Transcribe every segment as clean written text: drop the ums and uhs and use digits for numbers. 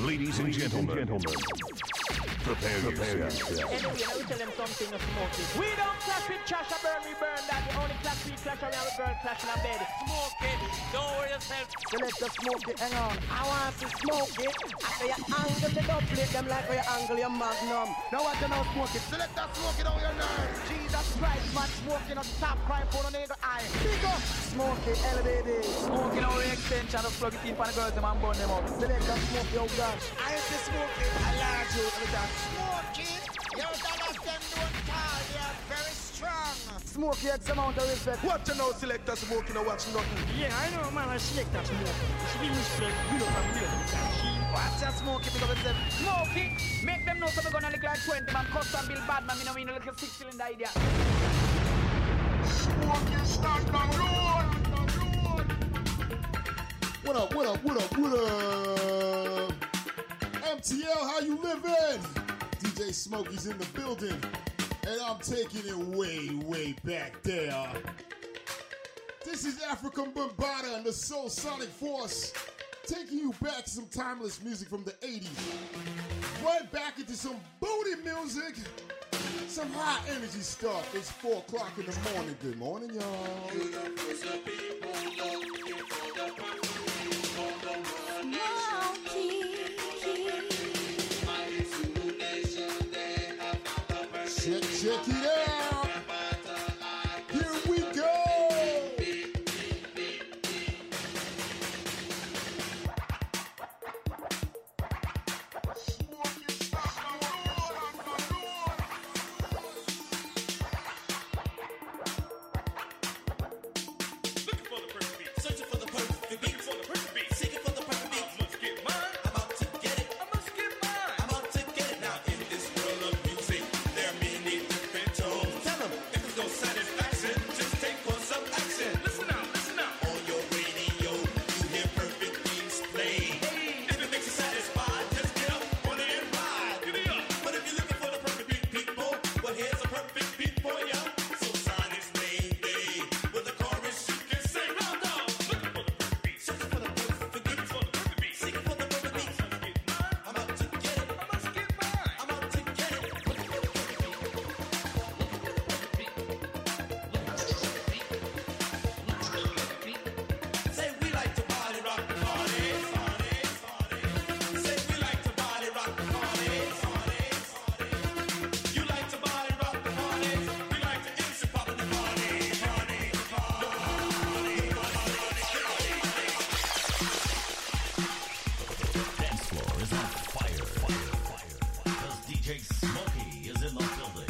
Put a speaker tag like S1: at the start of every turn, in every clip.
S1: Ladies and gentlemen, prepare yourself.
S2: Anyway, now we tell them something of smoking. We don't clash with trash, burn, we burn that. The only clash we clash around with burn, clash in our bed.
S3: Smoke it, don't worry yourself.
S4: Select the smoke it, hang on. I want to smoke it. After you angle the dubplate, them like where you angle your magnum. Now what you know smoke it? Select that smoke it on your nerve. Jesus Christ, man, smoking on top crime for the nigga eye. Pick up, smoke it, elevated.
S5: Smoking on the extension of plug it in for the girls and burn them up.
S4: Select that smoke, yo gosh.
S6: I ain't the smoking, I large you every time. Smoking, you don't have them don't tall, they are very strong.
S4: Smoke X amount of respect.
S6: What you know, selector smoking or watch nothing?
S2: Yeah, I know, man, I select that smoking. It's really respect, we don't have real.
S5: Watch that smoking because it's smoking. Make them know something gonna look like 20 man. Custom build bad man, me know we know like a 6-cylinder idea.
S6: Smoking stand on road.
S7: What up, what up, what up, what up? MTL, how you living? DJ Smokey's in the building, and I'm taking it way, way back there. This is African Bombada and the Soul Sonic Force, taking you back to some timeless music from the 80s. Right back into some booty music, some high energy stuff. It's 4 o'clock in the morning. Good morning, y'all. Check it out. Here we go.
S3: Looking for the perfect beat, searching for the perfect beat, for the perfect beat, seeking for the perfect beat. I must get mine. I'm about to get it. I must get mine. I'm about to get it. Now in this world of music, there are many different tones. Tell them if there's no satisfaction, just take for some action. Listen now, listen now. On your radio, you hear perfect beats play. If it makes you satisfied, just get up on it and ride. Get it up. But if you're looking for the perfect beat, people, well here's a perfect beat for ya. So Sonic's baby, with the chorus you can say round up. Looking for the perfect beat, searching for the perfect beat, looking for the perfect beat, seeking for the perfect beat. I must get mine. I'm out to get it. I must get mine. I'm out to get it. Say we like to party, rock the party. Say we like to party, rock the party. You like to party, rock the party. We like to instant pop the party.
S1: Dance floor is on fire. Because DJ Smokey is in the building.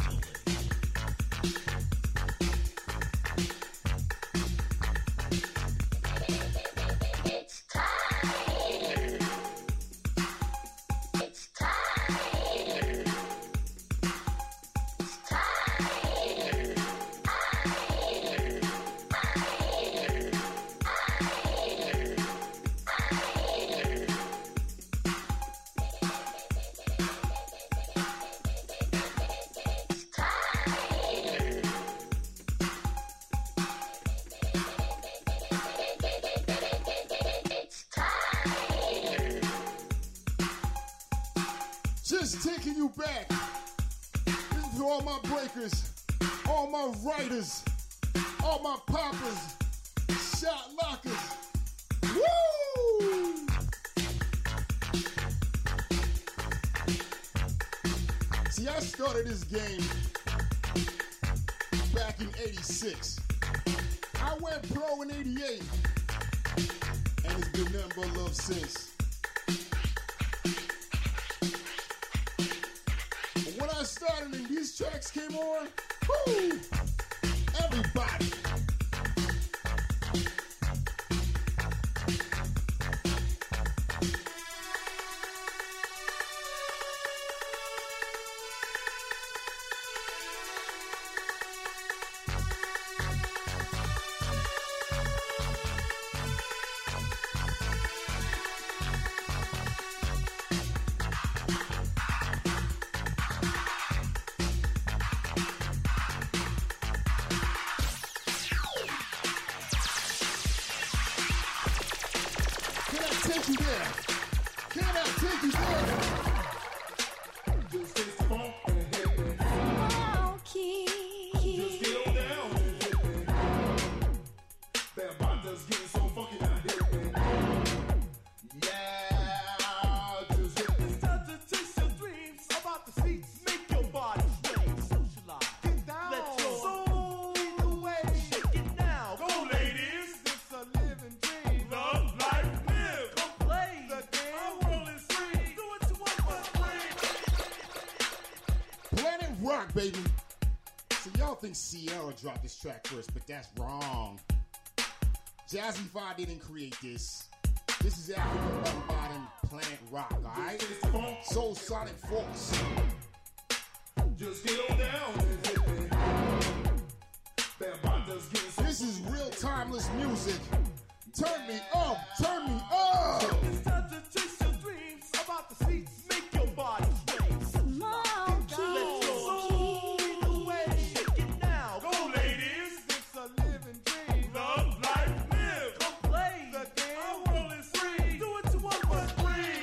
S7: Just taking you back. This is for all my breakers, all my writers, all my poppers, shot lockers. Woo! See, I started this game back in '86. I went pro in '88, and it's been nothing but love since. When I started and these tracks came on, whoo, everybody. Take you there. Can I take it there.
S3: Just taste the funk. Just get on down. That bottom's getting so funky now. Yeah, just hit this time to chase your dreams about the seats. Make your body sway, socialize. Get down. Let your soul lead the way. Shake it now. Go, ladies. It's a living dream. Love, life, live. Come play the game. Our world is free. Do what you want, but free.
S7: Planet Rock, baby. So y'all think Sierra dropped this track first, but that's wrong. Jazzy 5 didn't create this. This is Africa Unbottom Planet Rock, alright? Soul Sonic Force.
S3: Just get on down. That bottom's getting so
S7: This is real timeless music. Turn me up, turn me up.
S3: It's time to chase your dreams about the seats. Make your body sway. Let your soul lead the way. Shake it now. Go, ladies. It's a living dream. Love, life, live. Come play the game. Our world is free. Do what you want, but free.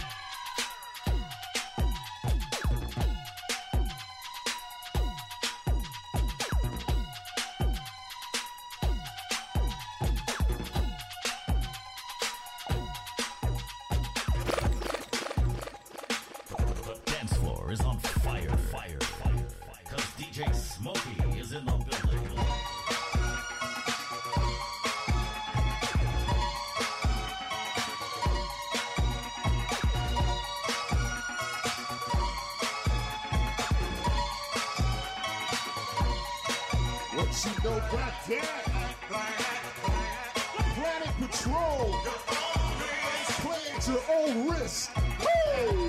S1: The dance floor is on fire, fire, fire. Cause DJ Smokey is in the building.
S7: What you know about that? Planet Patrol. Play at your own risk. Woo!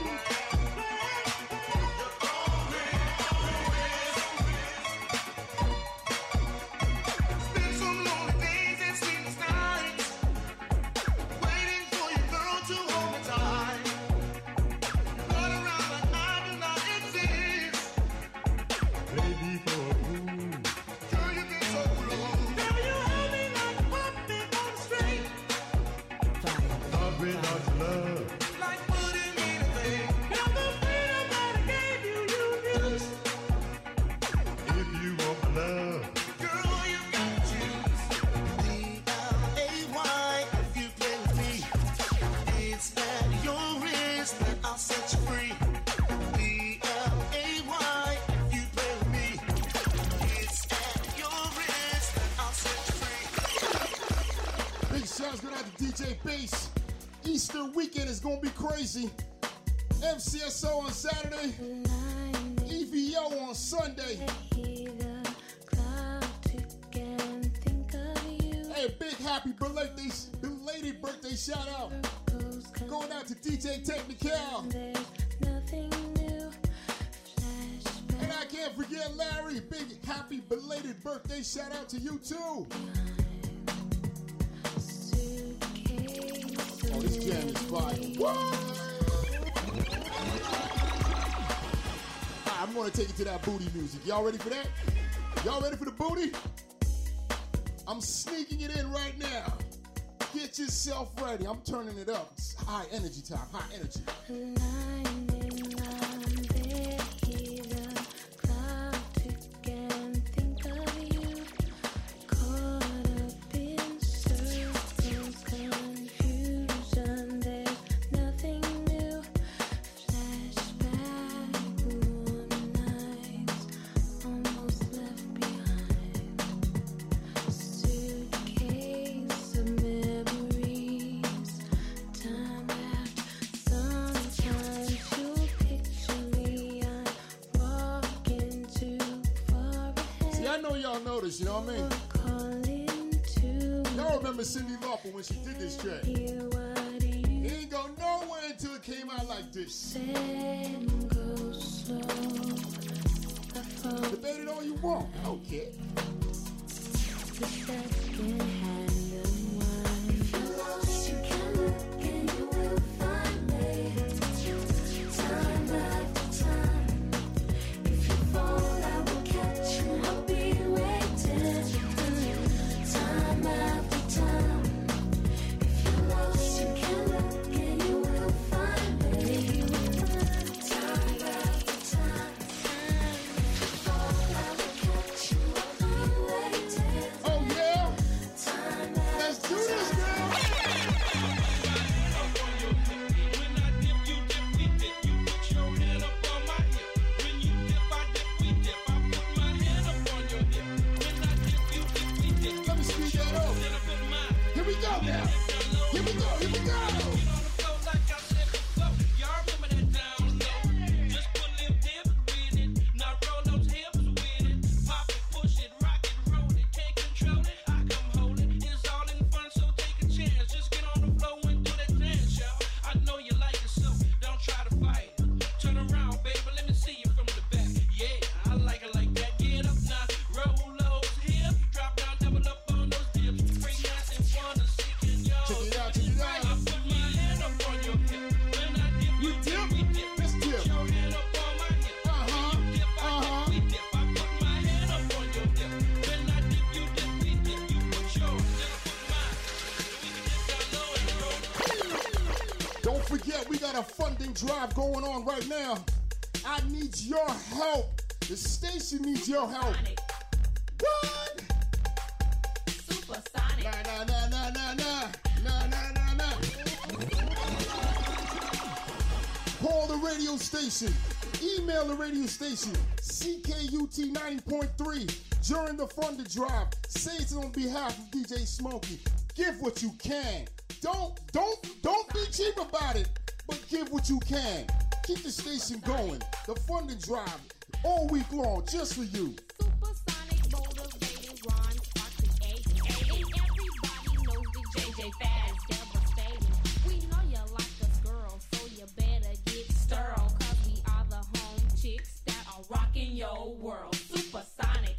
S3: Spend some lonely days and sleepless nights, waiting for your girl to hold me tight. Run around like I do not exist. Baby, for a fool. Girl, you get so rude. Girl, you hold me like a puppet on the string. Love without love. Like putting me to bed. Now the freedom that I gave you, you abuse. If you want love, girl, you got to choose. D-L-A-Y, if you play with me, it's at your risk that I'll set you free. D-L-A-Y, if you play with me, it's at your risk that I'll set you free.
S7: Big shouts going out to DJ Bass. Easter weekend is gonna be crazy. MCSO on Saturday, EVO on Sunday. Hey, big happy belated birthday shout out. Going out to DJ Technical. And I can't forget Larry. Big happy belated birthday shout out to you too. Oh, this jam is fire. What? I'm gonna take it to that booty music. Y'all ready for that? Y'all ready for the booty? I'm sneaking it in right now. Get yourself ready. I'm turning it up. It's high energy time. High energy. You know what I mean? Y'all remember Cyndi Lauper when she did this track? It ain't go nowhere until it came out like this. Debate it all you want. I don't care. Don't forget, we got a funding drive going on right now. I need your help. The station needs your help. What?
S8: Supersonic.
S7: Nah. Call the radio station. Email the radio station. CKUT 90.3 during the funding drive. Say it on behalf of DJ Smokey. Give what you can. Don't be cheap about it, but give what you can. Keep the station going. The funding drive all week long just for you.
S8: Supersonic, motivating rhymes are creating. And everybody knows the JJ Faz devastating. We know you like us, girl, so you better get sterile. Cause we are the home chicks that are rocking your world. Supersonic.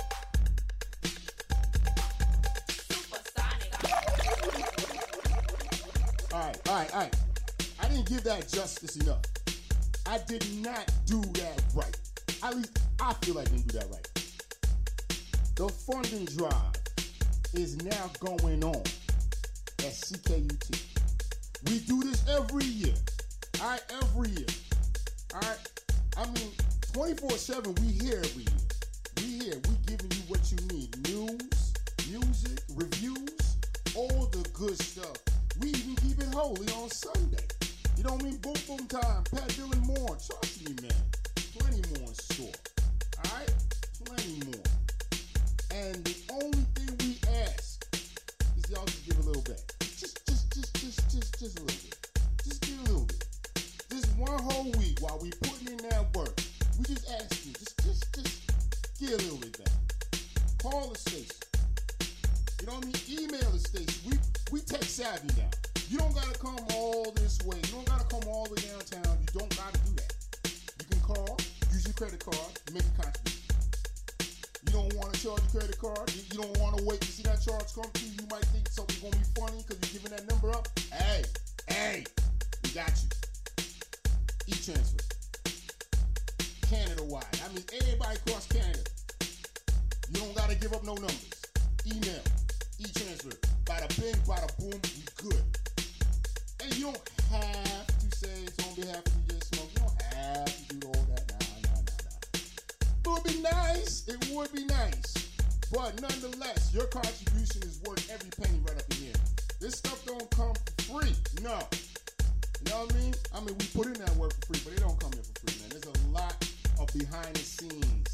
S7: All right. I didn't give that justice enough. I did not do that right. At least I feel like I didn't do that right. The funding drive is now going on at CKUT. We do this every year. All right, every year. All right. I mean, 24/7, we here every year. We here. We giving you what you need. News, music, reviews, all the good stuff. We even keep it holy on Sunday. You know what I mean? Boom, boom time. Pat Dillon more. Trust me, man. Plenty more in store. All right? Plenty more. And the only thing we ask is y'all just give a little bit. Just a little bit. Just give a little bit. Just one whole week while we putting in that work. We just ask you, just give a little bit back. Call the station. You know what I mean? Email the station. We tech savvy now. You don't gotta come all this way. You don't gotta come all the way downtown. You don't gotta do that. You can call, use your credit card, make a contribution. You don't want to charge your credit card. You don't want to wait to see that charge come through. You might think something's gonna be funny because you're giving that number up. Hey, we got you. E-transfer. Canada-wide. I mean, everybody across Canada. You don't gotta give up no numbers. Email. E-transfer. Bada bing, bada boom, we good. And you don't have to say it's on behalf of DJ Smoke. You don't have to do all that. Nah. It would be nice. It would be nice. But nonetheless, your contribution is worth every penny right up in here. This stuff don't come for free. No. You know what I mean? I mean, we put in that work for free, but it don't come here for free, man. There's a lot of behind the scenes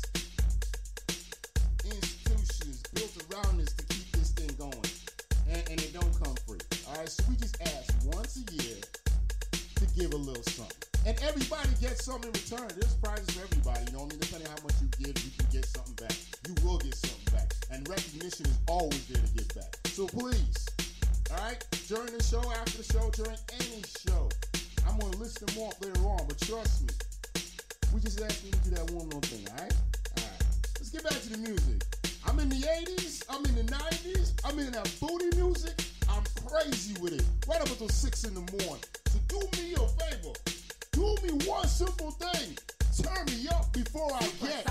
S7: institutions built around this to keep this thing going. And it don't come free. All right, so we just ask once a year to give a little something. And everybody gets something in return. There's prizes for everybody, you know what I mean? Depending on how much you give, you can get something back. You will get something back. And recognition is always there to give back. So please, all right, during the show, after the show, during any show, I'm going to list them off later on, but trust me, we just ask you to do that one little thing, all right? All right, let's get back to the music. I'm in the 80s, I'm in the 90s, I'm in that booty music, I'm crazy with it. Right up until 6 in the morning. So do me a favor. Do me one simple thing. Turn me up before I get.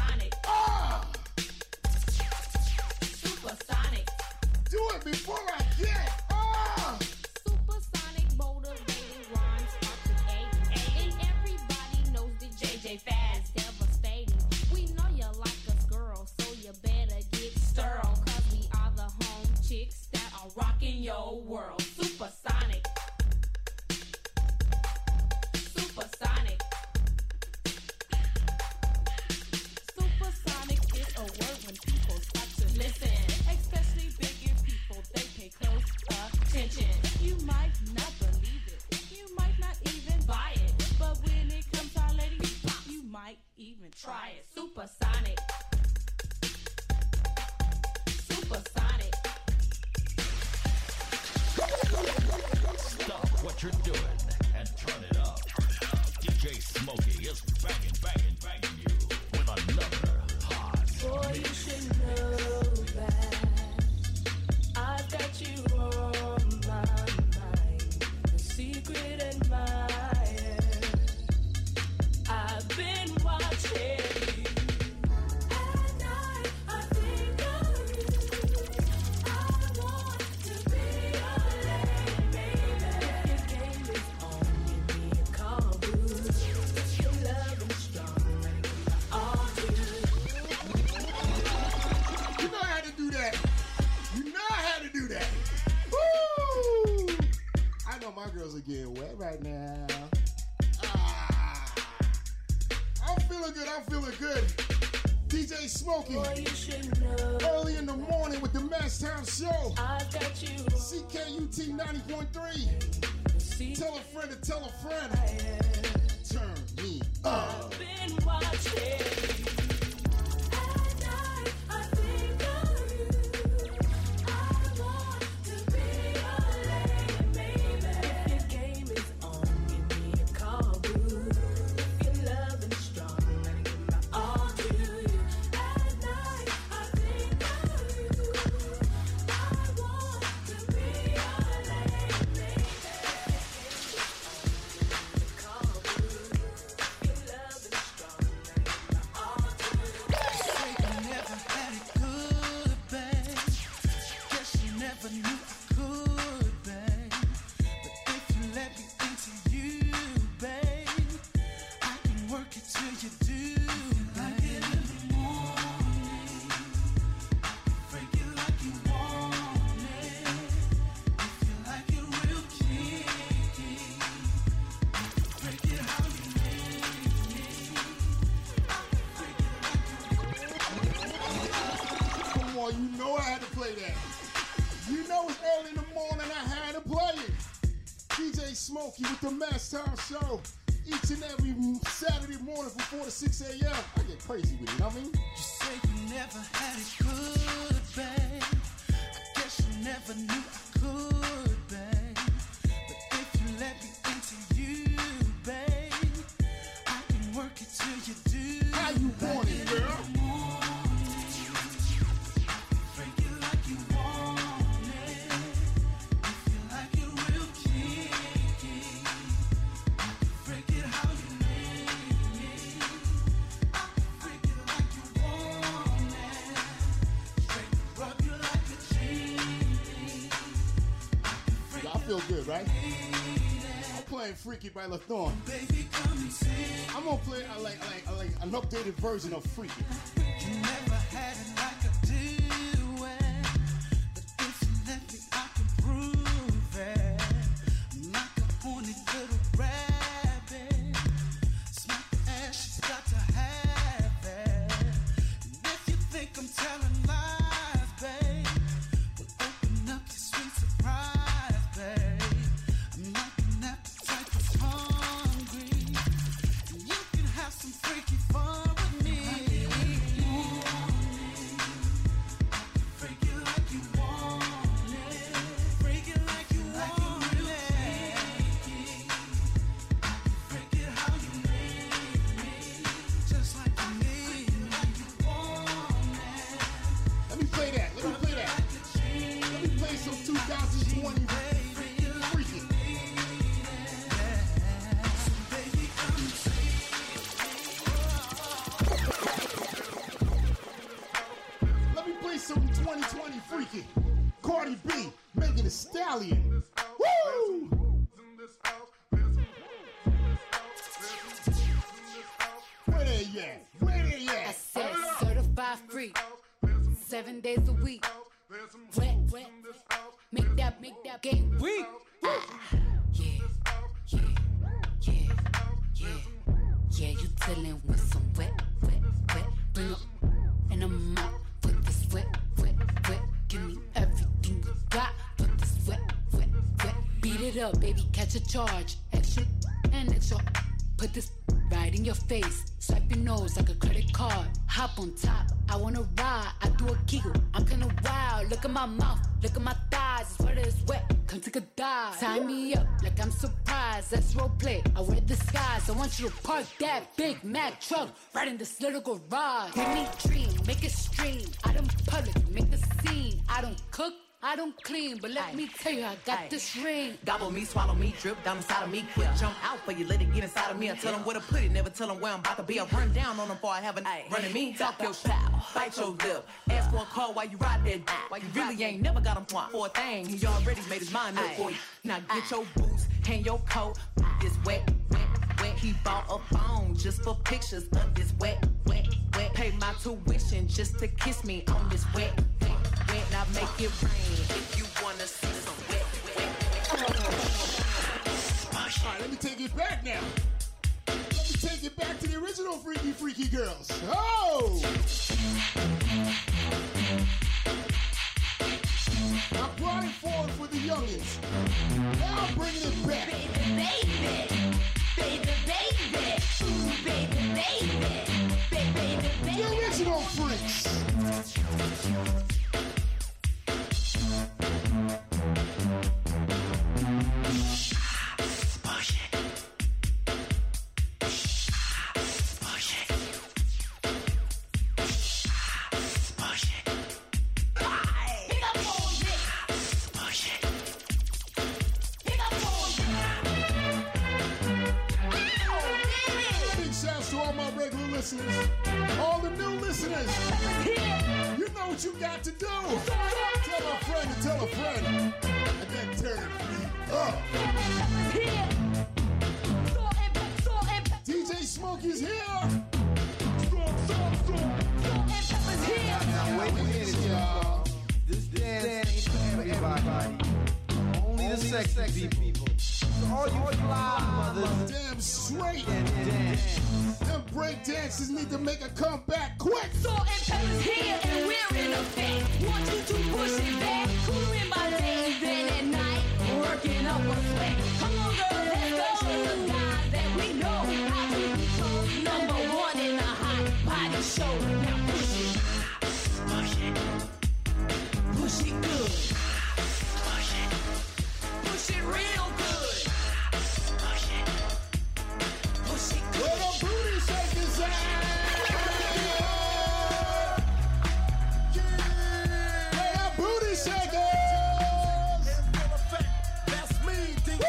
S8: Supersonic.
S7: Do it before I get.
S8: Supersonic, motivating rhymes are creating. And everybody knows the JJ Faz devastating. We know you like us, girl, so you better get sterile. Cause we are the home chicks that are rocking your world. Supersonic. Supersonic. Supersonic is a word when people start to listen. Especially bigger people, they pay close attention. You might not believe it. You might not even buy it. But when it comes to our lady, you might even try it. Supersonic. Supersonic.
S1: Stop what you're doing and turn it up. DJ Smokey is banging you with another hot
S8: Boy, you should know that I've got you on my mind. A secret admirer. I've been watching you. At night, I think of you. I want to be your lady, baby. If you gave me
S7: feeling good. I'm feeling good. DJ Smokey. Early in the morning with the Mass Town Show. CKUT 90.3. Tell a friend to tell a friend. Turn me up. Smokey with the Mass Town Show each and every Saturday morning from 4 to 6 a.m. I get crazy with it, you know what I mean?
S9: You say you never had it good, babe. I guess you never knew I could, babe. But if you let me into you, babe, I can work it till you do.
S7: How you want it, girl? Feel good, right? I'm playing Freaky by LaThorn. I'm gonna play like an updated version of Freaky.
S9: You never had it like I do it. But if you let me, I can prove it. I'm like a horny little rabbit. Smack the ass, she's got to have it. And if you think I'm telling lies, babe, well, open up your sweet surprise. I'm like an appetite that's hungry. You can have some freaky fun with me. Freak it like you want it. Freak it like you want it. Freak it how you need me. Just like you need me. Like you want it.
S7: Let me play that. Let me play that. Let me play some 2020. Some 2020 Freaky. Cardi B, Megan Thee Stallion. Woo! Where they at? Where they at?
S10: I said certified freak, 7 days a week. Wet, make that game weak. Yeah, you dealing with some wet. Bring up and I'm out. Wet, give me everything you got. Put this wet. Beat it up, baby, catch a charge. Extra and extra. Put this right in your face. Swipe your nose like a credit card. Hop on top, I wanna ride. I do a giggle, I'm kinda wild. Look at my mouth, look at my thighs. It's wet, it's wet, come take a dive. Tie me up like I'm surprised. That's roleplay, I wear disguise. I want you to park that Big Mac truck right in this little garage. Make me dream, make it stream. I don't public, make the scene. I don't cook, I don't clean, but let me tell you, I got this ring.
S11: Gobble me, swallow me, drip down inside of me. Quick jump out for you, let it get inside of me. I tell them where to put it, never tell them where I'm about to be. I run down on them before I have a running me. Talk your shit, bite your lip. Ask for a call while you ride that. Why you really ain't never got him for a thing. He already made his mind up for you. Now get your boots, hang your coat. This wet. He bought a phone just for pictures of this wet. Pay my tuition just to kiss me on this wet. Now make it rain if you wanna see some wet.
S7: All right, let me take it back now. Let me take take it back to the original Freaky Girls. Oh! I brought it forward for the youngins. Now I'm bringing it back.
S8: Baby, baby. Baby, baby. Ooh, baby, baby. Baby, baby.
S7: The original freaks. All the new listeners, you know what you got to do. Tell a friend to tell a friend, and then turn it up. DJ Smokey's here.
S12: Now wait a minute, y'all. This dance ain't for everybody. Only the sexy people. So all you fly mothers,
S7: damn straight. Them break dancers need to make a comeback quick.
S8: Salt and pepper's here and we're in effect. Want you to push it back. Cooling my days, then at night, working up a sweat. Come on, girl, let's go. The guys that we know how to control. Number one in the hot body show. Now push it. Push it. Push it good. Push it. Push it real good. Push it. Push it good.
S7: Where the booty shakers at? Where the booty shakers?
S6: That's me, D.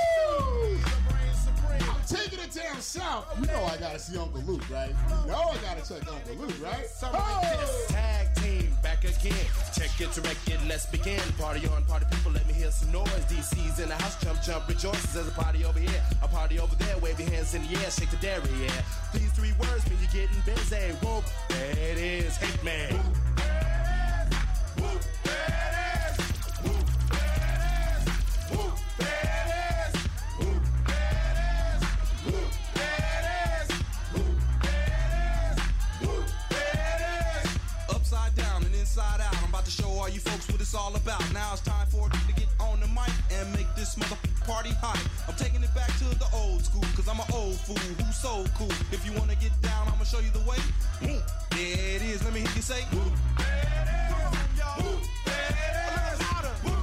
S7: I'm taking it down south. You know I gotta see Uncle Luke, right? You know I gotta check Uncle Luke, right?
S3: Tag team back again. Check it to wreck it, let's begin. Party on, party people, let me hear some noise. DC's in the house, jump, jump, rejoices. There's a party over here, a party over there. Wave your hands in the air, shake the dairy, yeah. These 3 words mean you're getting busy. Whoop, there it is, hate man. Whoop, there it is. Whoop, there it is. Whoop, there it is. Whoop, there it is. Whoop, there it is. Whoop, there it is. Whoop, there it is. Upside down and inside out. I'm about to show all you folks what it's all about. Now it's time for it to get on the mic and make this motherfucking party hot. I'm taking it back to the old school, cause I'm an old fool who's so cool. If you wanna get down, I'ma show you the way. There it is, let me hear you say. Whoop, there it is. Whoop, there it is. Whoop,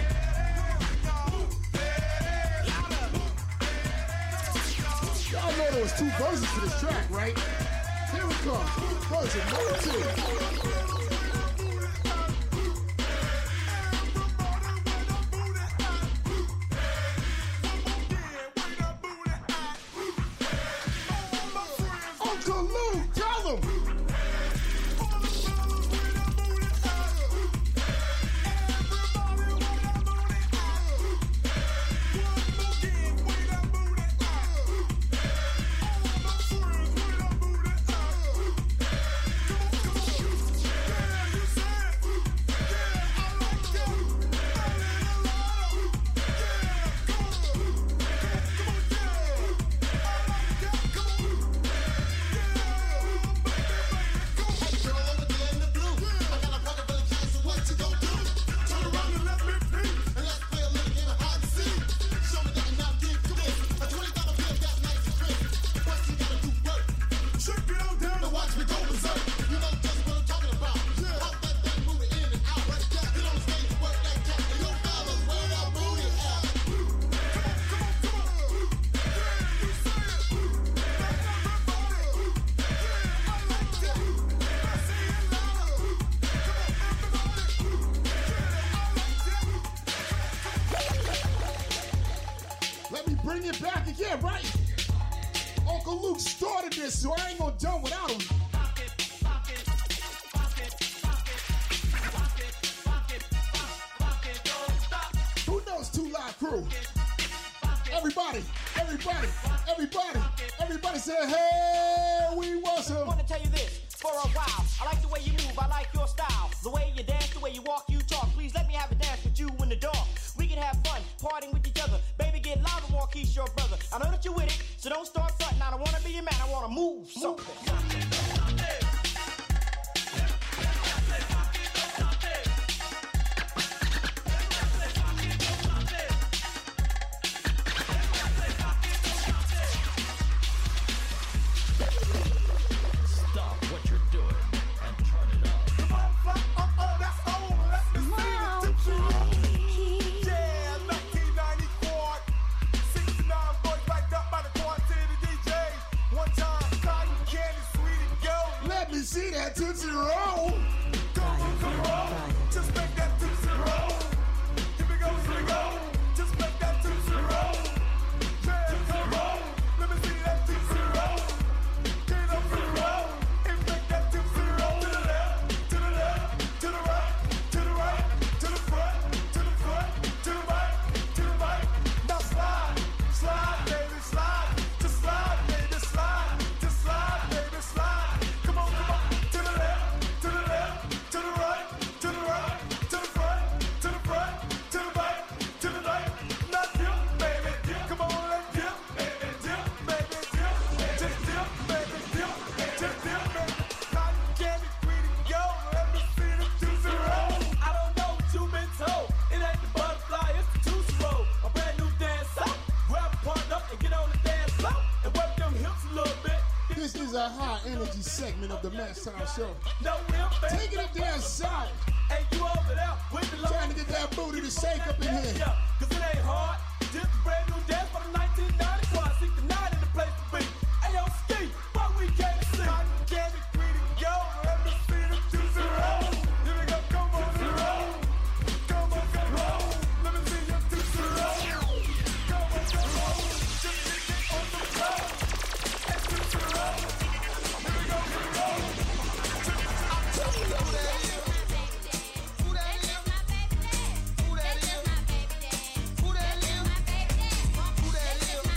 S7: Y'all know there was 2 versions to this track, right? Here it comes. Version number 2. Uncle Luke, tell him. Bring it back again, right? Uncle Luke started this, so I ain't gonna done without him. Who knows 2 Live Crew? Everybody say, hey, we want some.
S2: I wanna tell you this, for a while, I like the way you move, I like your style. The way you dance, the way you walk, you talk. Please let me have a dance with you in the dark. We can have fun, partying with each other. Baby, get loud and walk, he's your brother. I know that you're with it, so don't start fronting. I'm I wanna be a man, I wanna move something.
S1: Stop what you're doing and turn it up.
S3: Yeah, 1994, 69 boys backed up by the quartet of DJs. One time, cotton candy, sweet and gold.
S7: Let me see that Tootsie Roll.
S3: Come on, just make that Tootsie Roll. Here we go, just make that Tootsie Roll. Yeah, come on, let me see that Tootsie Roll. Get up and roll, and make that Tootsie Roll. To the left, to the left, to the right, to the right, to the front, to the front, to the right, to the right. Now slide, slide, baby, slide. Just slide, baby, slide. Just slide, baby, slide. Come on, to the left, to the left, to the right, to the right, to the front, to the front, to the right, to the right. Now dip, baby, dip. Come on, let's dip, baby, dip, baby, dip. Just dip, baby, dip, just dip, baby. Cotton candy, sweet and gold. Let me see the Tootsie Roll. I don't know what you've been told. It ain't the butterfly, it's the Tootsie Roll. A brand new dance song. Grab a partner and get on the dance floor and work them hips a little bit.
S7: This is a high energy segment of the Mass Time Show.
S3: No real fans.
S7: Taking it down south.
S3: Hey, you over there with the
S7: Trying to get that booty to shake up in here.
S3: Yeah, cause it ain't hard. Just a brand new dance for the 1990 quad 69 in the place to be. Hey, yo, Ski, what we came to see? Cotton candy, sweet and gold. Let me see the Tootsie Roll. Here we go, come on, roll. Come on, roll. Let me see your Tootsie Roll. Come on, roll. Just get on the roll. Hey, Tootsie Roll. Here we go, roll. I'm telling you who that is. Who that is? Who that is? Who that is? Who that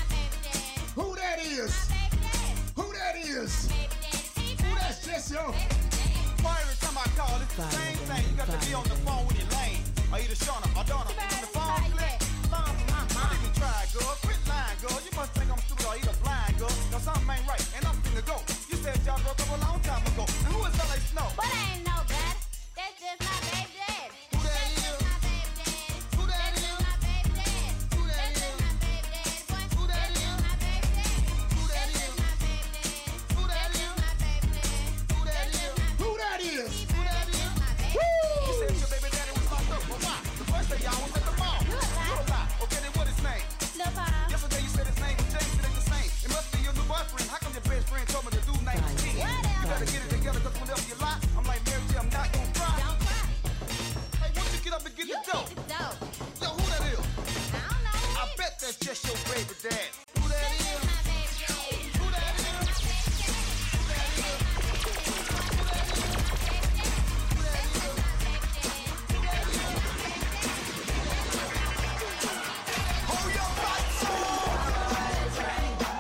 S3: is?
S7: Who that is? Who that is? Who that's just yo?
S3: Why every time I call, it's the same thing. You got to be on the phone with your lane. Or either Shauna or Donna. When the phone click, don't even try, girl. Quit lying, girl. You must think I'm stupid or either blind, girl. Cause something ain't right, and I'm finna go. You said y'all broke up a long time ago. And who is L.A. Snow?
S8: But I ain't no bad. That's just my baby daddy.
S3: Who that is? Who that is? Who that is? Who that is? Who that is? Who that is? Who that is?
S7: Who that is?
S3: Who that is? You said your baby daddy was locked up. Well, why? The first day y'all was at the mall.
S8: You a lie.
S3: You a lie. Okay, then what his name?
S8: Lil Pop.
S3: Yesterday you said his name was James. It ain't the same. It must be your new boyfriend. How come your best friend told me the dude name was Ken? You better get it together, cause whenever you lie, I'm like Mary J, I'm not gonna cry.
S8: Don't cry.
S3: Hey, why don't you get up and get
S8: You
S3: the dough?
S8: get the dough.
S3: Yo, who that is?
S8: I don't know.
S3: I bet that's just your baby dad. Who that is?
S8: My baby daddy.
S3: Who that is? Who that is? Who that is? Who that is? Who that is? Hold your lights on!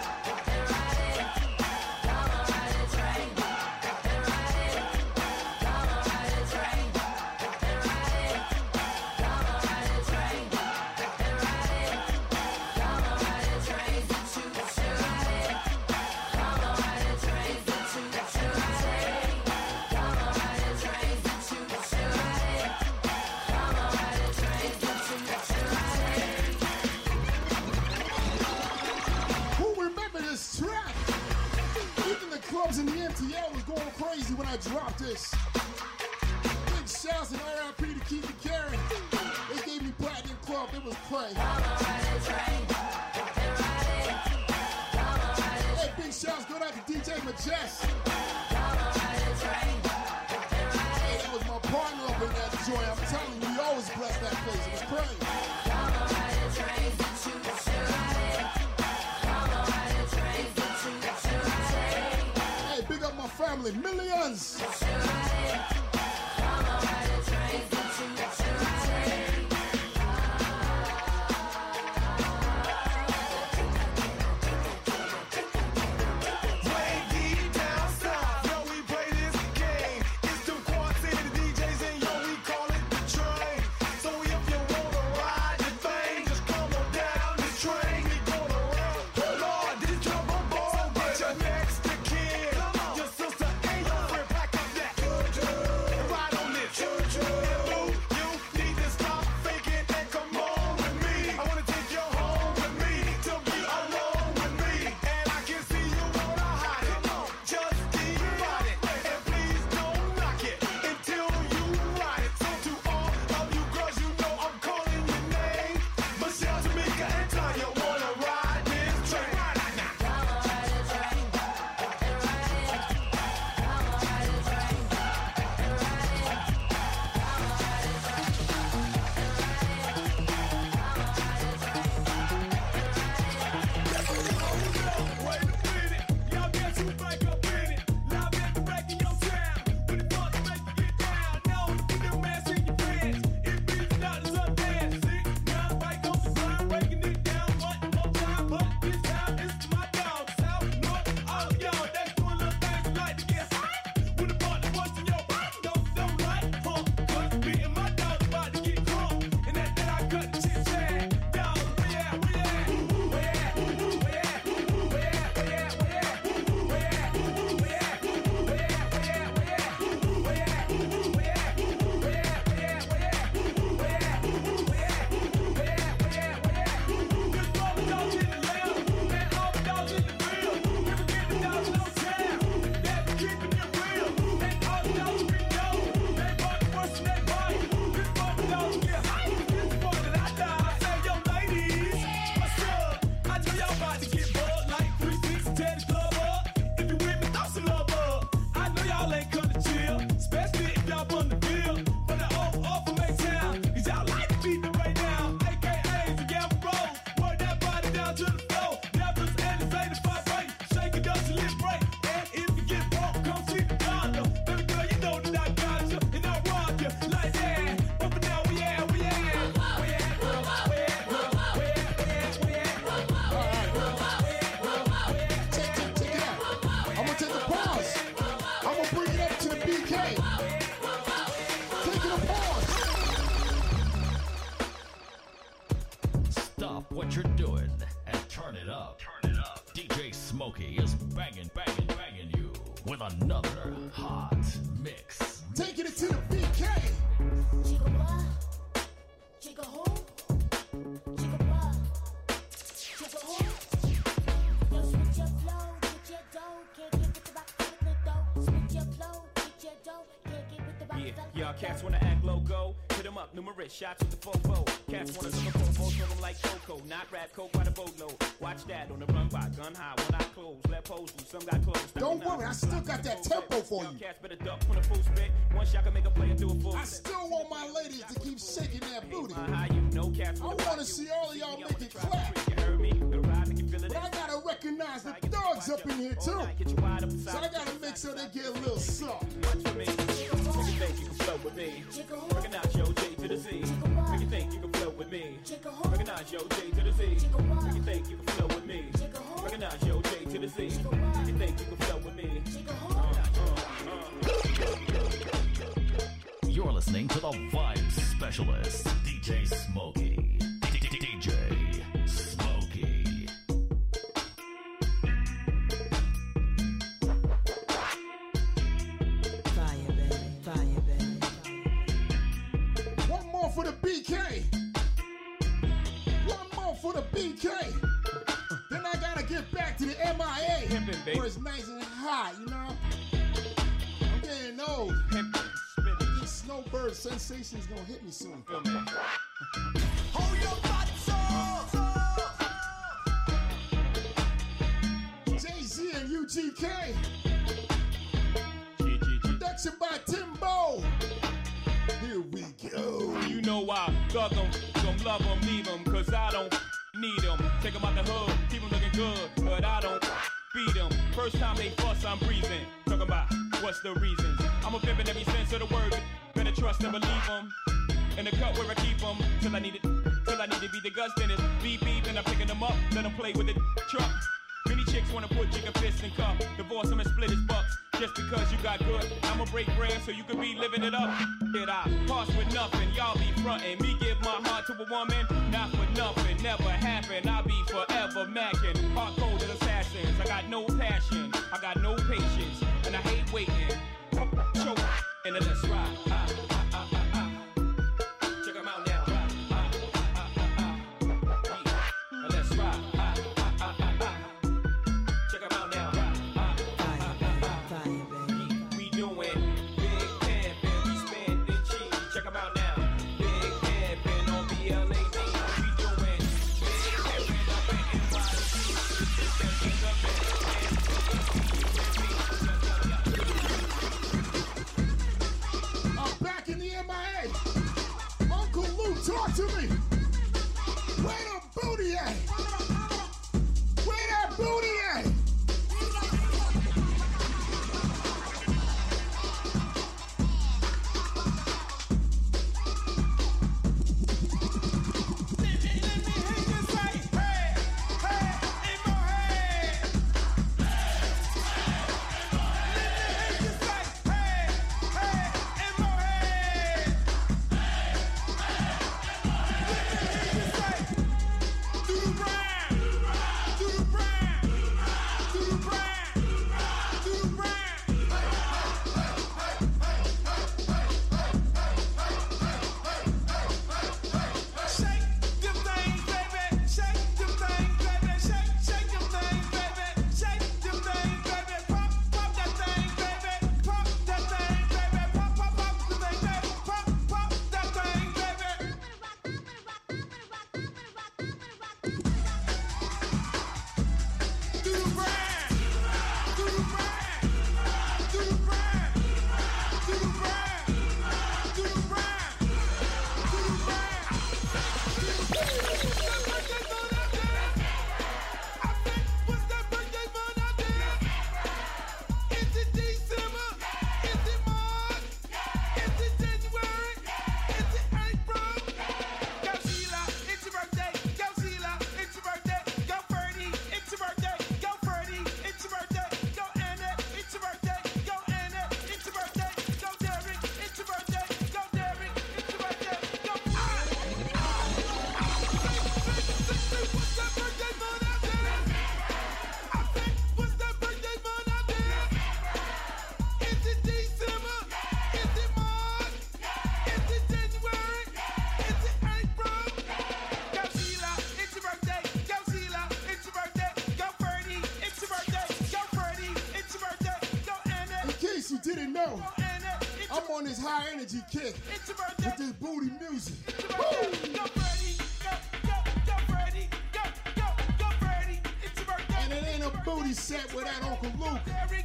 S7: Who remember this track? Even the clubs in the MTL was going crazy when I dropped this. Big shouts and R.I.P. to Keith and Karen. They gave me platinum club. It was crazy. Hey, big shouts go out to DJ Majest. Hey, that was my partner up in that joint. I'm telling you, he always blessed that place. It was crazy. Hey, big up my family, millions.
S3: Way deep down south, yo, we play this game. It's them quartet DJs and yo, we call it the train. So if you wanna ride the thing, just come on down the train. We gonna run. Oh Lord, this drum on ball.
S1: Smokey is banging you with another hot mix.
S7: Taking it to the BK.
S8: Chica what? Chica who? Chica what? Chica who? Yo, switch your flow, get your dough. Can't get with the rock, with the dough. Switch your flow, get your dough. Can't get with the rock,
S13: Y'all cats wanna act logo? Hit them up, numerous shots with the fofo. Cats wanna look a fofo, throw them like Coco. Not rap coke by the boatload. Watch that on the run by gun high. When I close, let pose do. Some got close.
S7: Don't worry, I still got that tempo for you.
S13: Cats better duck when the full spit. One shot can make a player do a full
S7: I still want my ladies to keep shaking that booty.
S13: How you know cats
S7: I want to see all of y'all make it clap.
S13: You heard me? The ride make you feel it.
S7: But I gotta recognize the thugs up in here too. So I gotta make sure they get a little soft.
S13: Watch for me. Make you think you can flow with me. Recognize your J to the Z. Make you think you can flow with me. Recognize your J to the Z. Make you think you can flow with me. Recognize your J to the Z. Make you think you can flow with me.
S1: You're listening to the Vibe Specialist, DJ Smokey. DJ Smokey.
S14: Fire, baby. Fire, baby.
S7: One more for the BK. One more for the BK. Then I gotta get back to the MIA. Where it's nice and hot, you know? I'm getting old. This snowbird sensation's gonna hit me soon.
S3: Hold your butts up.
S7: Jay-Z and UGK. Production by Timbo. Here we go.
S13: You know why? Thug them, don't love them, leave them, cause I don't need them. Take them out the hood, keep them looking good, but I don't feed them. First time they fuss, I'm breathing. Talking about what's the reasons. I'm a pimp in every sense of the word. Better trust and believe them. In the cut where I keep them, till I need to be the guts, then it's beep beep, and I'm picking them up, let them play with the truck. Many chicks wanna put chicken fists in cup, divorce them and split his bucks. Just because you got good, I'ma break bread so you can be living it up. Did I pass with nothing? Y'all be frontin'. Me give my heart to a woman, not for nothing, never happen. I'll be forever macking. Hard coded assassins. I got no passion, I got no patience, and I hate waiting. Choke, and then let's ride. Check them out now. Let's ride. Check them out now. We doing big pimpin', we spending cheese. Check them out now. Big pimpin' on BLAD. We doing big pimpin' up in NYC.
S7: know I'm on this high energy kick with this booty music. And it ain't a booty set without Uncle Luke.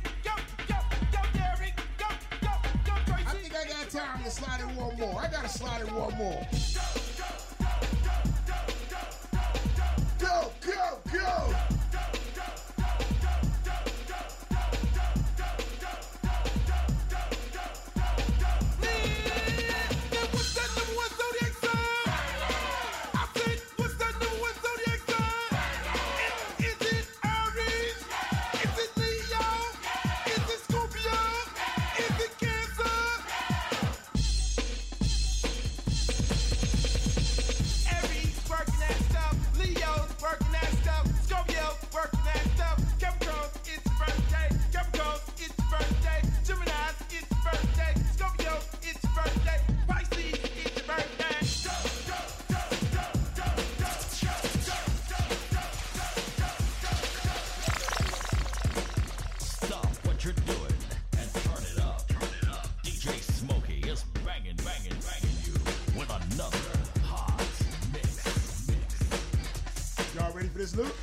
S7: I think I got time to slide in one more. I gotta slide in one more. Go, go, go! This loop.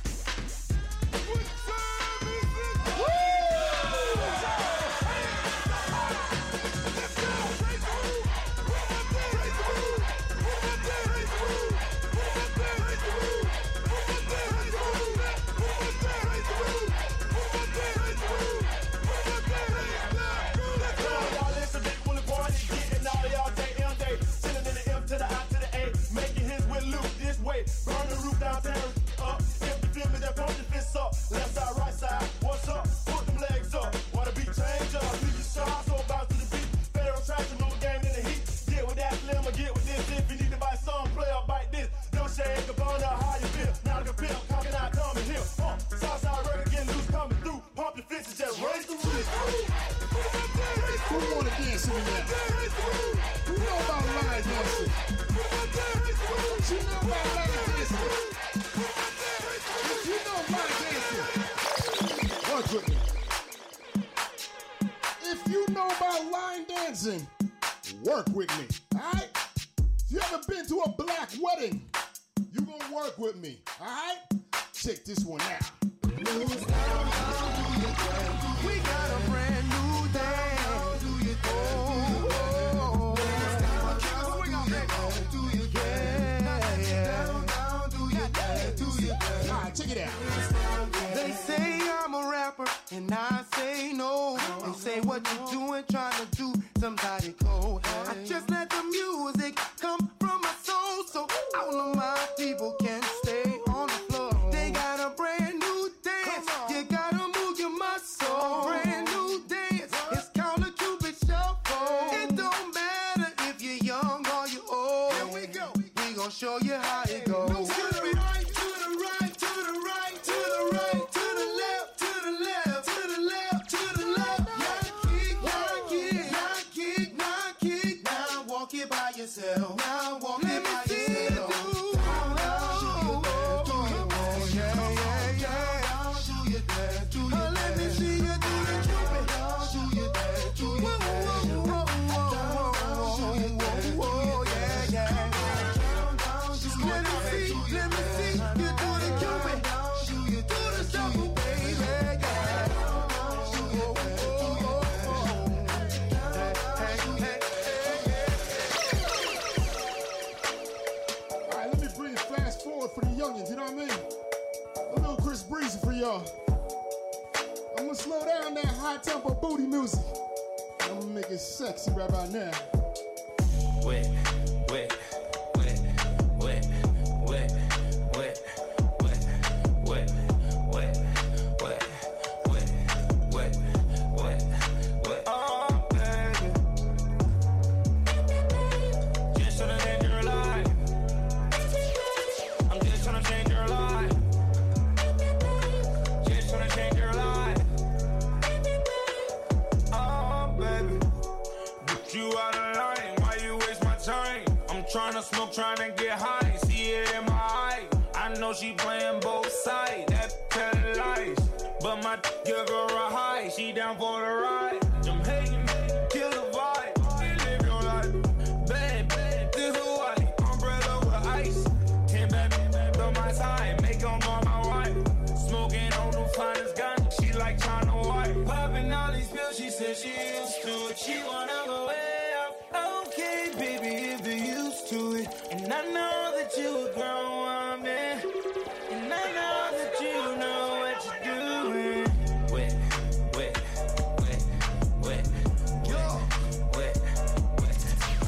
S15: Burn the roof down, tear it up. If the feeling that pump your fists up. Left side, right side, what's up? Put them legs up. Wanna beat change up. Leave your star, so bounce to the beat. Federal traction, no game in the heat. Get with that slim or get with this. If you need to buy some, play up, bite this. Don't shake the bone up, how you feel. Now the pimp, cocking out, coming here. Southside record getting loose, coming through. Pump your fists and just raise the roof.
S7: Who wanna dance with me now? Who know about line dancing? What you know about line dancing? What you know about dancing? Work with me. If you know about line dancing, work with me. Alright? If you ever been to a black wedding, you gonna work with me. Alright? Check this one out.
S9: We got a brand new day.
S7: Check it out.
S9: They say I'm a rapper, and I say no. They say what you doing, trying to do somebody cold. I just let the music come from my soul, so all of my people can stay on the floor. They got a brand new dance. You gotta move your muscle. Brand new dance. It's called a Cupid Shuffle. It don't matter if you're young or you're old. Here we go. We gon' show you how it goes. Now walk it by yourself. Let me see you do the Cupid. Let me see you do the Cupid. Do the shuffle, baby.
S7: For the youngins, you know what I mean? A little Chris Breezy for y'all. I'm gonna slow down that high tempo booty music. I'm gonna make it sexy right about now.
S16: Wet, wet, wet, wet, wet, wet, wet, wet, wet, wet, wet, wet, wet, wet. Oh, baby. Just tryna change your life. I'm just tryna change your life. Just tryna change your life. Oh, baby. But you out of line. Why you waste my time? I'm tryna smoke, tryna get high. See it in my eye. I know she playing both sides. That telling lies. But my give her a high. She down for the ride. Them hating
S17: she used to it. She wanna go way up. Okay, baby, if you're used to it. And I know that you a grown woman. And I know that you know what you're doing. Wet, wet, wet, wet, wet, wet, wet,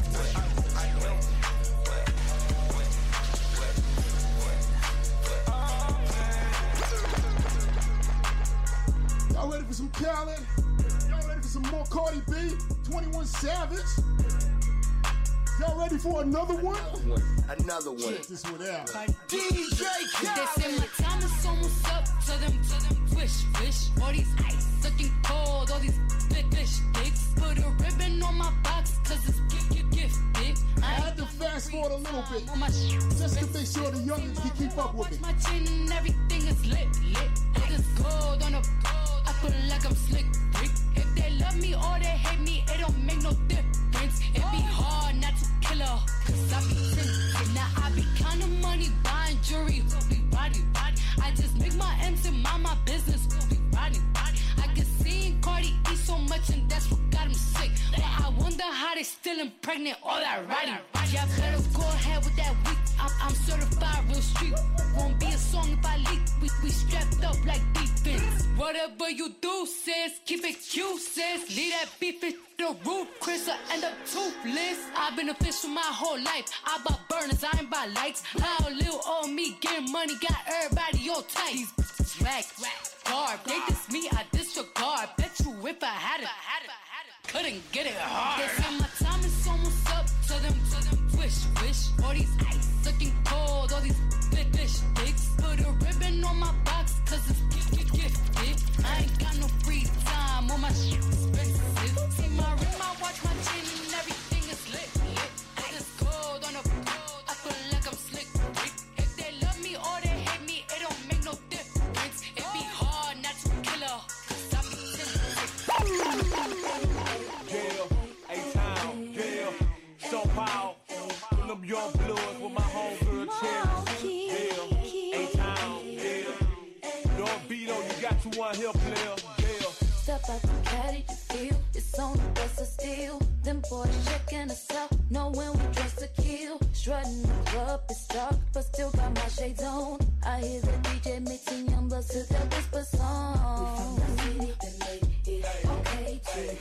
S7: Y'all ready for some Khaled? Y'all ready for some more Cardi B? 21 Savage? Y'all ready for another one?
S18: Another one.
S7: Check this one out.
S18: DJ
S10: They say my time is almost up. Tell them wish. All these ice sucking cold. All these fish sticks. Put a ribbon on my box, cause it's gifted.
S7: I had to fast forward a little bit, just to make sure the youngins can keep up with me.
S10: My chin and everything is lit. Put this gold on a gold. I feel like I'm slick Rick. If they love me or they hate me, it don't make no difference. It be hard not to kill her, cause I be tempted. Now I be counting money, buying jewelry. Be body. I just make my M's and mind my business. Be body. I can see Cardi eat so much and that's what got him sick. But I wonder how they still impregnate all that riding. Y'all better go ahead with that week. I'm certified real street. Won't be a song if I leak. We strapped up like defense. Whatever you do, sis, keep it cute, sis. Leave that beef in the roof, Chris will end up toothless. I've been official my whole life. I bought burners, I ain't buy lights. How little old me getting money got everybody all tight. These bitches whack, garb. They diss me, I disregard. Bet you if I had it, couldn't get it hard. They say my time is almost up. Tell them wish. All these ice sucking cold. All these fish sticks. Put a ribbon on my box, cause it's gifted. I ain't got no free time. All my shit expensive. See my ring, my watch, my chain, and everything is lit. Put this gold on a gold. I feel like I'm slick Rick. If they love me or they hate me, it don't make no difference. It be hard not to kill her, cause I be
S13: Jail, A-Town, jail, São Paulo, them young blues with my homegirl Cherry. Jail, A-Town, jail, don't beat on, you got you one here, player. Jail.
S19: Step out the caddy, you feel it's on the best of steel. Them boys checking us out, knowing we dress to kill. Strutting the club, it's dark, but still got my shades on. I hear the DJ mixing young bloods to the whisper song. We from the city that made it okay too.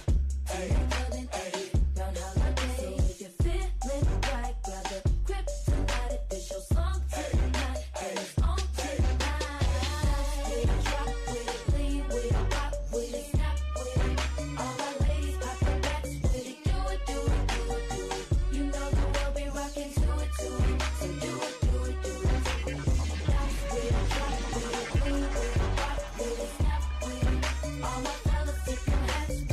S19: Round holiday. So if you're feeling right, grab the grip tonight. If this your song tonight, and it's on tonight. Drop with it, lean with it, rock with it, snap with it. All my ladies pop their backs with it. Do it. You know the world be rocking to it. So do it. Bounce with it, drop with it, lean with it, rock with it, snap with it. All my fellas take your hats with it.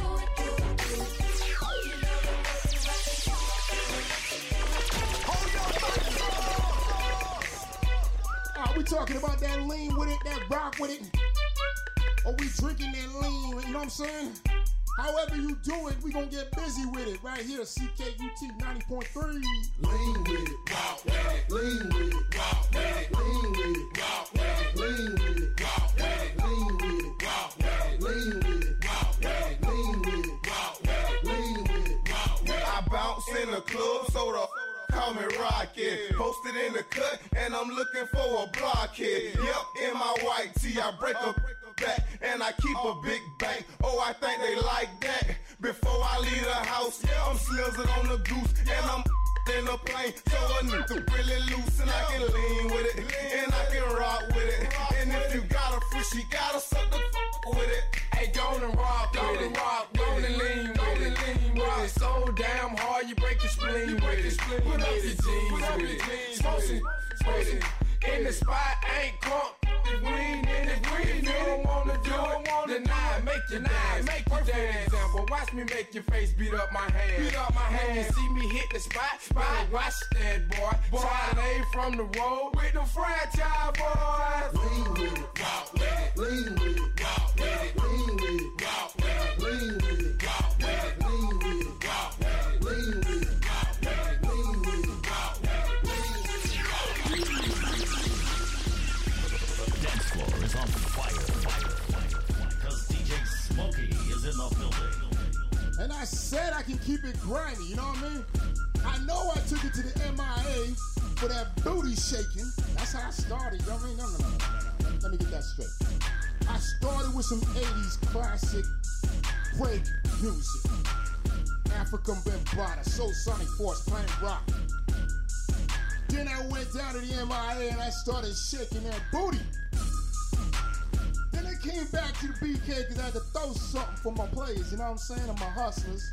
S7: We talking about that lean with it, that rock with it, or we drinking that lean, you know what I'm saying? However you do it, we gonna get busy with it right here, CKUT 90.3.
S18: Lean with it, rock with it, lean with it, rock with it, lean with it, rock with it, lean with it, rock with it, lean with it, rock with it, lean with it, rock with it, lean with it, rock with it, lean with it, rock with it.
S16: I bounce in the club, so the call me Rocket. Posted in the cut, and I'm looking for a blockhead. Yep, in my white tee, I break a back, and I keep a big bank. Oh, I think they like that. Before I leave the house, I'm slizzing on the goose, and I'm in the plane. So a nigga really loose, and I can lean with it, and I can rock with it. And if you got a free, she gotta suck the with it.
S20: Hey, go and rock with it, go and lean with it. So damn hard, you break your spleen with it. Put up your jeans with it. Smoke some with it. In the spot, ain't crunk. If we ain't in it, if you don't wanna do it, deny it, make you dance. Example, watch me make your face beat up my hand. You see me hit the spot. Watch that, boy. Try to lay from the road with the franchise boys.
S18: Lean with it, rock with it, lean with it, rock with it, lean with it, rock with it, lean with it, rock with it, lean with it, rock with it, lean with it, rock with it, lean with it, rock with it, lean with it.
S1: The dance floor is on fire. Cause DJ Smokey is in the building.
S7: And I said I can keep it grimy, you know what I mean? I know I took it to the MIA for that booty shaking. That's how I started, you know what I mean? No. Let me get that straight. I started with some 80s classic break music. African Bambaataa, Soul Sonic Force, playing rock. Then I went down to the MIA and I started shaking that booty. Then I came back to the BK because I had to throw something for my players, you know what I'm saying, and my hustlers.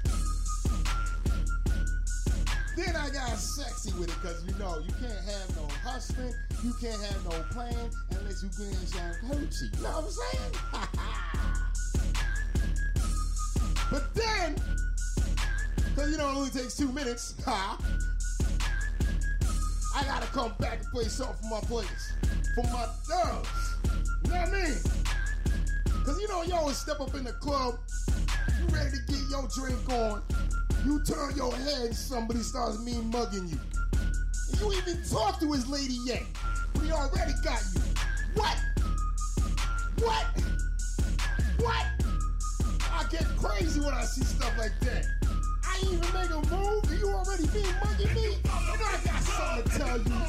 S7: Then I got sexy with it because, you know, you can't have no hustling, you can't have no playing unless you get in some coochie. You know what I'm saying? But then, because, you know, it only takes 2 minutes, I got to come back and play something for my players, for my thugs. You know what I mean? Because, you know, you always step up in the club, you ready to get your drink on, you turn your head and somebody starts mean mugging you. And you even talk to his lady yet, but he already got you. What? I get crazy when I see stuff like that. I ain't even make a move, and you already being mugging me? You know I got something to tell you.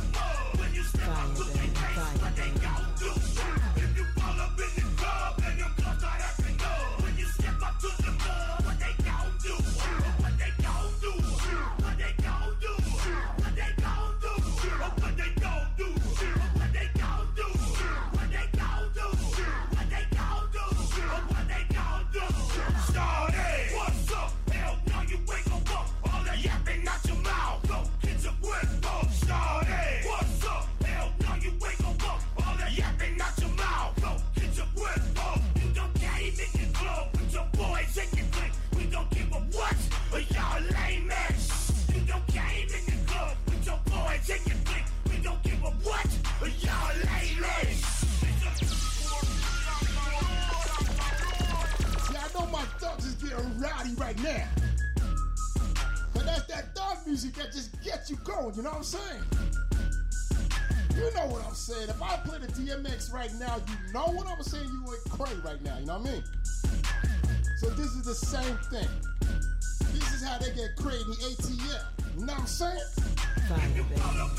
S7: Right now. But that's that dog music that just gets you going, you know what I'm saying? You know what I'm saying. If I play the DMX right now, you know what I'm saying? You went crazy right now, you know what I mean? So this is the same thing. This is how they get crazy in the ATL. You know what I'm saying?
S14: Fire, baby, fire.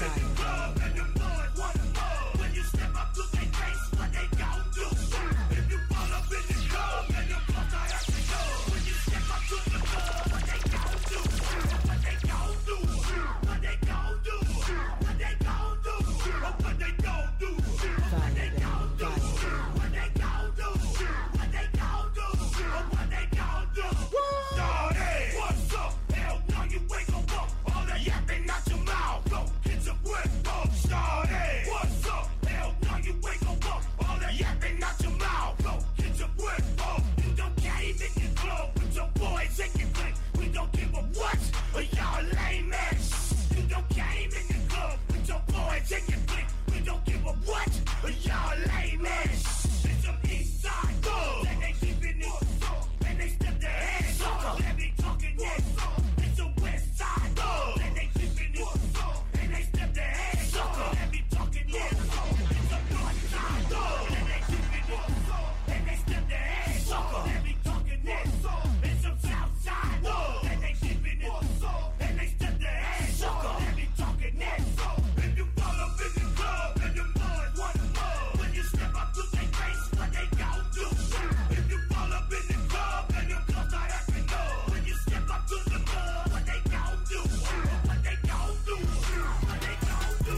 S3: When you step up to their face, what they gon' do? If you fall up in the club and your blood I have to go. When you step up to the club, what they gon' do? What they gon' do? What they gon' do? What they gon' do? What they gon' do? What they gon' do? What they gon' do? What they gon' do? What they gon' do? Started. What's up? Hell no, you ain't gon' walk. All that yapping out your mouth. Go get your breath. Started. What's up? Hell no, you ain't gon' walk. All that yapping out your mouth. Go get your breath. You don't came in the club with your boys and your clique. We don't give a what? Y'all lame ass. You don't came in the club with your boys and your clique. We don't give a what? Y'all lame ass. It's some east side thugs. And they keeping it and they step their hands up. Let me talking this. It's a west side thugs. And they keeping it and they step their hands up. Let me talking this. It's a north side thugs. And they keeping it and they step their hands up. Let me talking this. It's some south side thugs. And they keeping it and they step their hands up. Let me talking this. If you fall up in the club and the boys want more, when you step up to their face, what they gon' do? If you fall up in the club and the girls start acting up, when you step up to the club, what they gon' do? What they gon' do? What they gon' do?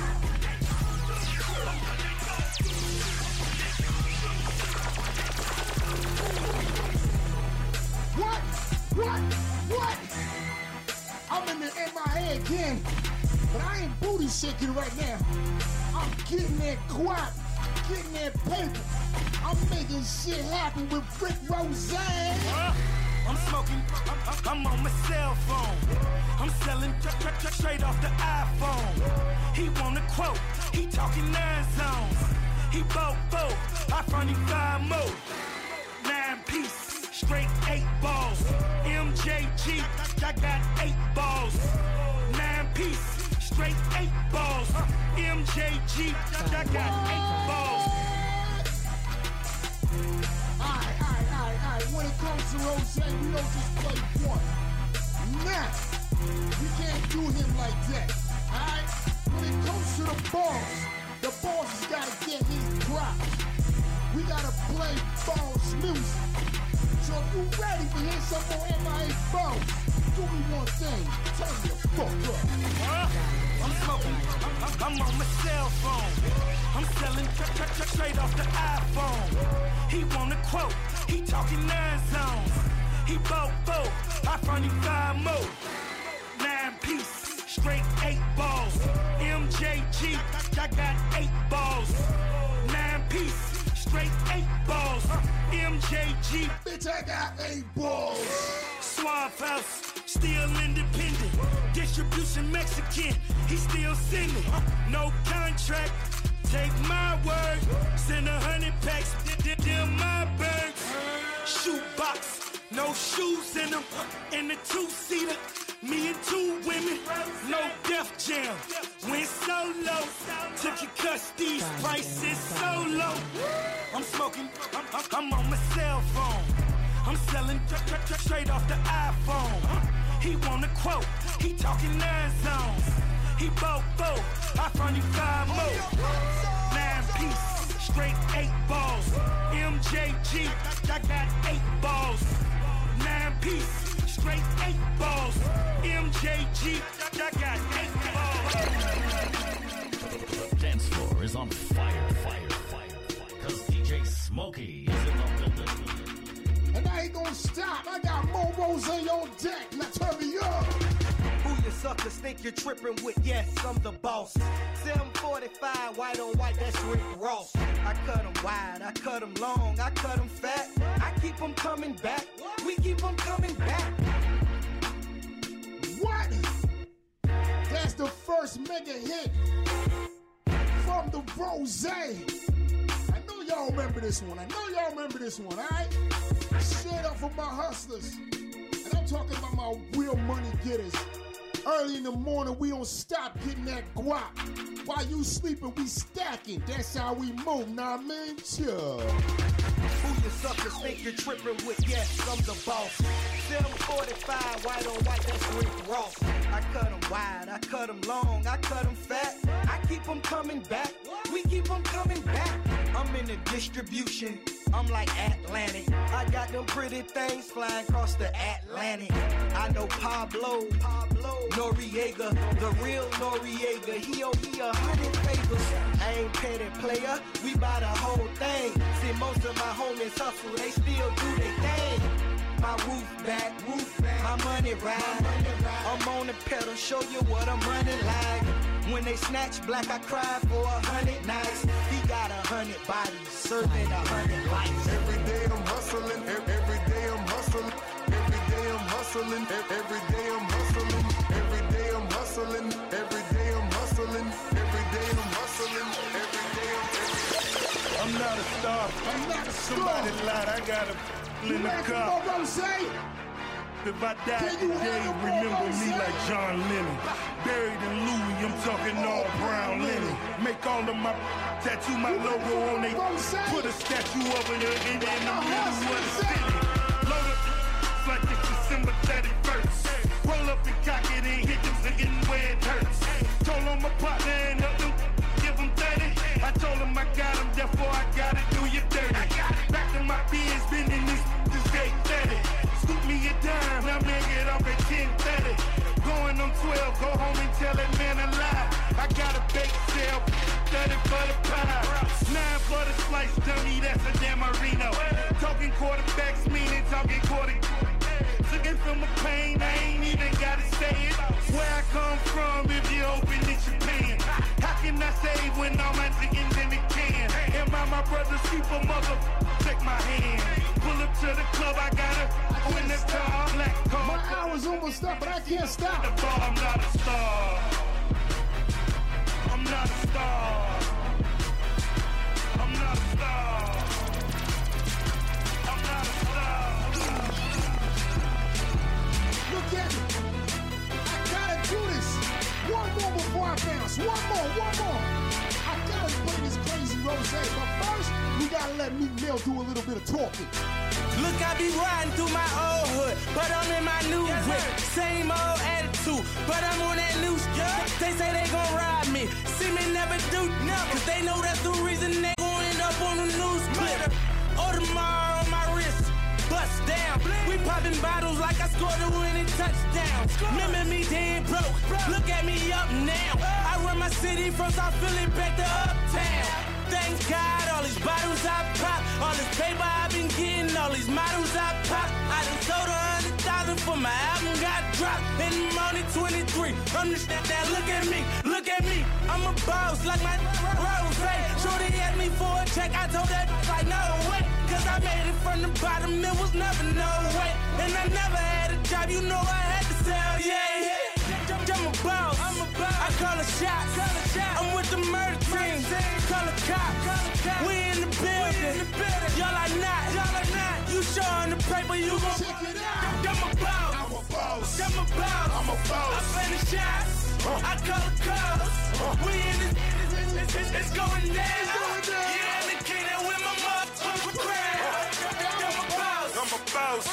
S7: What? I'm in the MIA again, but I ain't booty shaking right now. I'm getting that guap, getting that paper. I'm making shit happen with Rick Roseanne.
S17: I'm smoking, I'm on my cell phone. I'm selling straight off the iPhone. He want a quote, he talking 9 zones. He bought 4, I front him 5 more. 9 piece, straight 8 balls. MJG, I got 8 balls. 9 piece, straight 8 balls. MJG, I got 8 balls.
S7: Alright. When it comes bottles of rosé, we don't just play one. Nah, we can't do him like that. Alright? When it comes to the boss has gotta get his props. We gotta play boss music. So if you ready to hear some more MIA boss, do me one thing, turn the fuck up.
S17: I'm smoking, I'm on my cell phone. I'm selling straight off the iPhone. He want a quote, he talking 9 zones. He bought 4, I front him 5 more. 9 piece, straight 8 balls. MJG, I got 8 balls. 9 piece, straight 8 balls. MJG,
S7: bitch, I got 8 balls.
S17: Suave House, still independent. Distribution Mexican, he still sending. No contract, take my word. Send 100 packs, them my birds. Shoebox, no shoes in them. In the 2-seater, me and 2 women. No Def Jam, went solo. Took your cuss, these prices so low. I'm smoking, I'm on my cell phone. I'm selling straight off the iPhone. He want a quote, he talking 9 zones. He bought 4, I front him 5 more. 9 piece, straight 8 balls. MJG, I got 8 balls. 9 piece, straight 8 balls. MJG, I got 8 balls.
S1: Dance floor is on fire. Cause DJ Smokey is in the building.
S7: And I ain't gonna stop. I got more rosé on deck. Now turn me up.
S2: Who you suckers think you're tripping with? Yes, I'm the boss. 745, white on white, that's Rick Ross. I cut them wide, I cut them long, I cut them fat. I keep them coming back. We keep them coming back.
S7: What? That's the first mega hit from the rosé. I know y'all remember this one. Alright? Straight up for my hustlers. And I'm talking about my real money getters. Early in the morning, we don't stop getting that guap. While you sleeping, we stacking. That's how we move, nah, man, chill.
S2: Who you suckers think you're tripping with? Yes, I'm the boss. 745, white on white, that's Rick Ross. I cut them wide, I cut them long, I cut them fat. I keep them coming back. We keep them coming back. I'm in the distribution. I'm like Atlantic. I got them pretty things flying across the Atlantic. I know Pablo Noriega, the real Noriega. He owe me 100 favors. I ain't petty player, we buy the whole thing. See, most of my homies hustle, they still do their thing. My roof back, my money ride. I'm on the pedal, show you what I'm running like. When they snatch black, I cry for 100 nights. He got 100 bodies, serving 100 lives.
S16: Every day I'm hustling, every day I'm hustling. Every day I'm hustling, every day I'm hustling. Every day I'm hustling, every day I'm hustling. Every day I'm hustling, every day
S17: I'm not a star.
S7: I'm not a star.
S17: Somebody lied, I got a in the car. If I die today, remember me like John Lennon. Buried in Louis, I'm talking all brown linen. Make all of my tattoo my logo on it. Put a statue over there in the middle of the city. Load up, it's like it's December 31st. Roll up and cock it and hit them again where it hurts. Told on my partner and help them, give them 30. I told him I got him, therefore I gotta do you dirty. Back to my beers, been in this day 30. Scoop me a dime, now make it off at 10:30. Going on 12, go home and tell that man a lie. I got a bake sale, 30 for the pie. 9 for the slice, dummy, that's a damn Marino. Talking quarterbacks, meaning talking quarter. Looking from a pain, I ain't even gotta say it. Where I come from, if you open it, you're paying. How can I save when all my chickens in the can? Am I my brother's keeper, mother? Take my hand. Pull up to the club, I gotta win the car. Black car.
S7: My hour's almost up, but I can't stop.
S17: I'm not a star. I'm not a star. I'm not a star. I'm not a star.
S7: Look at me. I gotta do this. One more before I bounce. One more. I gotta play this crazy rosé. But first, we gotta let Meek Mill gonna do a little bit of talking.
S17: Look, I be riding through my old hood, but I'm in my new whip. Same old attitude, but I'm on that new stuff. They say they gon' ride me, see me never do nothing. Cause they know that's the reason they gon' end up on the news clip. Audemars on my wrist, bust down. We popping bottles like I scored a winning touchdown. Remember me dead broke, look at me up now. I run my city from South Philly back to Uptown. Thank God, all these bottles I pop, all this paper I've been getting, all these models I pop. I done sold 100,000 for my album got dropped, and I'm only 23. Understand that? Look at me, I'm a boss like my Rose. Shorty asked me for a check, I told that like no way, cause I made it from the bottom, it was never no way. And I never had a job, you know I had to sell, yeah. I'm a boss, I call a shot. I'm with the murder team, call a cop. We in the building, y'all are not. You showing the paper, you gon' check it out. I'm a boss, I play the shots, I call the cops. We in this, it's going down. Yeah, and the king that with my motherfucking crowd. I'm a boss.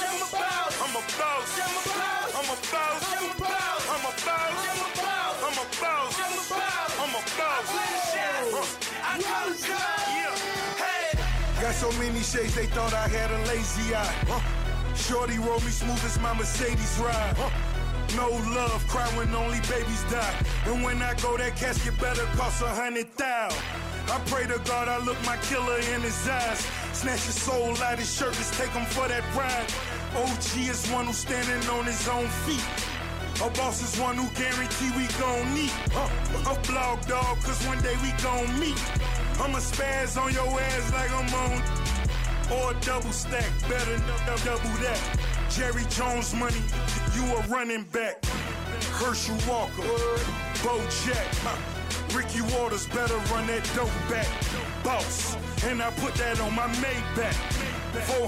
S21: Got so many shades, they thought I had a lazy eye. Shorty roll me smooth as my Mercedes ride. No love, cry when only babies die. And when I go, that casket better cost 100,000. I pray to God I look my killer in his eyes. Snatch his soul out his shirt, just take him for that ride. OG is one who's standing on his own feet. A boss is one who guarantee we gon' meet. A blog dog, cause one day we gon' meet. I'ma spaz on your ass like I'm on. Or a double stack, better double that. Jerry Jones money, you a running back. Herschel Walker, Bo Jack. Ricky Waters better run that dope back. Boss, and I put that on my Maybach.